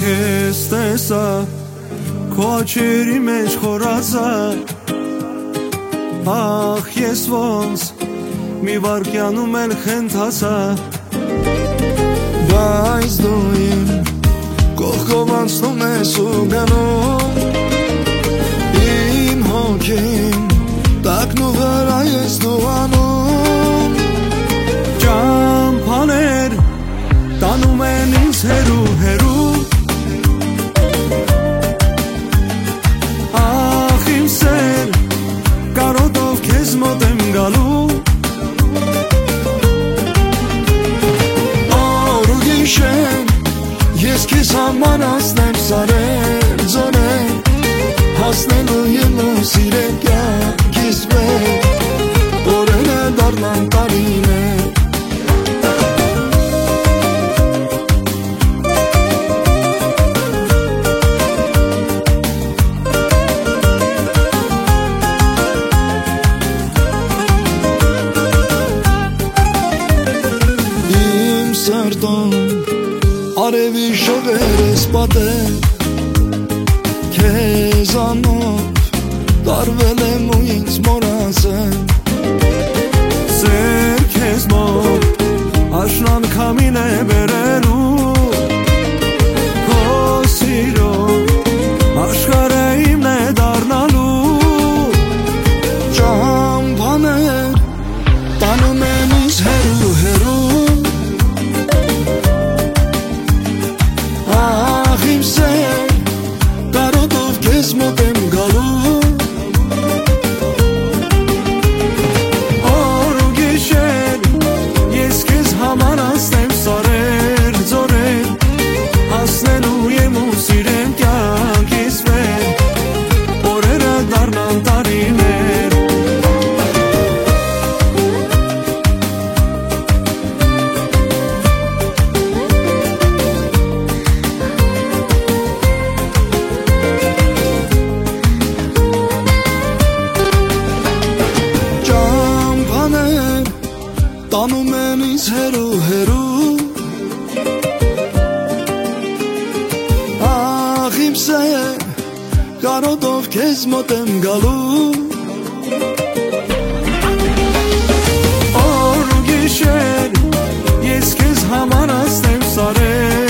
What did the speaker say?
քեզ տեսա քո աչքերի մեջ խորացա ախ ես ոնց մի վարկյանում էլ խենթացա բայց դու իմ կողքով անցնում ես ու գնում իմ հոգին տակնու վրա ես դու անում ճամփաներ տանում են ինձ հերու հերու ախ իմ սեր կարոտով քեզ մոտ եմ գալու օր ու գիշեր ես քեզ համար ասնեմ սարեր ձորեր հասնելու եմ ու սիրել կյանքիս վեր օրերը դառնան տարիներ արևի շողեր ես պատել քեզանով տարվել եմ ու ինձ մոռացել սեր քեզ մոտ աշնան քամին է բերելու քո սիրո աշխարհը իմն է դառնալու ճամփաներ տանում են ինձ հերու հերու մոտ եմ գալու օր ու գիշեր ես քեզ համար ասնեմ սարեր ձորեր հասնելու եմ ու սիրեմ կյանքիս վեր օրերը դառնան տարիներ տանում են ինձ հերու հերու ախ իմ սեր կարոտով քեզ մոտ եմ գալու օր ու գիշեր ես քեզ համար ասնեմ սարեր